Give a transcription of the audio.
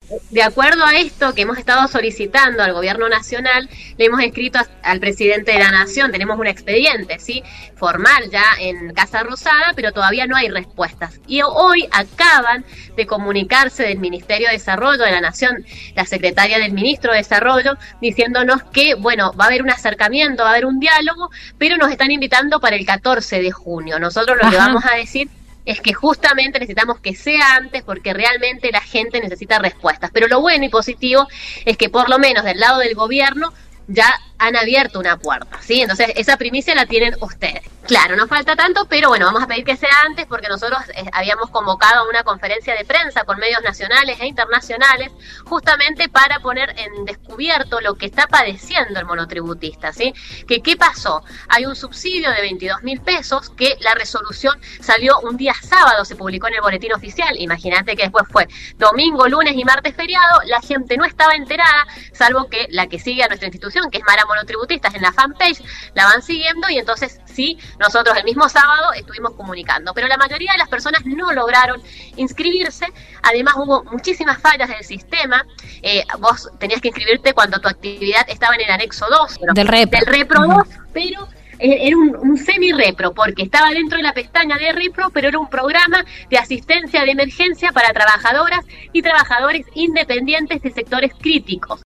de acuerdo a esto que hemos estado solicitando al gobierno nacional, le hemos escrito al presidente de la Nación, tenemos un expediente, ¿sí? Formal ya en Casa Rosada, pero todavía no hay respuestas. Y hoy acaban de comunicarse del Ministerio de Desarrollo de la Nación, la secretaria del Ministro de Desarrollo, diciéndonos que, bueno, va a haber un acercamiento, va a haber un diálogo, pero nos están invitando para el 14 de junio. Nosotros lo que Ajá. vamos a decir es que justamente necesitamos que sea antes porque realmente la gente necesita respuestas. Pero lo bueno y positivo es que por lo menos del lado del gobierno ya han abierto una puerta, ¿sí? Entonces esa primicia la tienen ustedes. Claro, no falta tanto, pero bueno, vamos a pedir que sea antes porque nosotros habíamos convocado una conferencia de prensa con medios nacionales e internacionales justamente para poner en descubierto lo que está padeciendo el monotributista, ¿sí? ¿Qué pasó? Hay un subsidio de 22.000 pesos que la resolución salió un día sábado, se publicó en el boletín oficial. Imagínate que después fue domingo, lunes y martes feriado, la gente no estaba enterada, salvo que la que sigue a nuestra institución, que es Mara Monotributistas, en la fanpage, la van siguiendo y entonces sí, nosotros el mismo sábado estuvimos comunicando, pero la mayoría de las personas no lograron inscribirse. Además hubo muchísimas fallas del sistema. Vos tenías que inscribirte cuando tu actividad estaba en el anexo 2 Del REPRO. del Repro 2, pero era un semi-repro, porque estaba dentro de la pestaña de repro, pero era un programa de asistencia de emergencia para trabajadoras y trabajadores independientes de sectores críticos.